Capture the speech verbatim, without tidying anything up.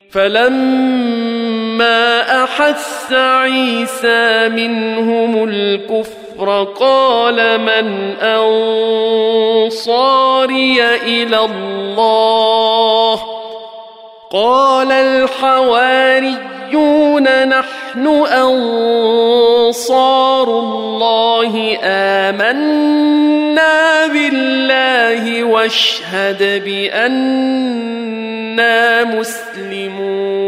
فلما أحس عيسى منهم الكفر قال من أنصاري إلى الله قال الحواريون نحن أنصار الله آمنا بالله واشهد بأننا مسلمون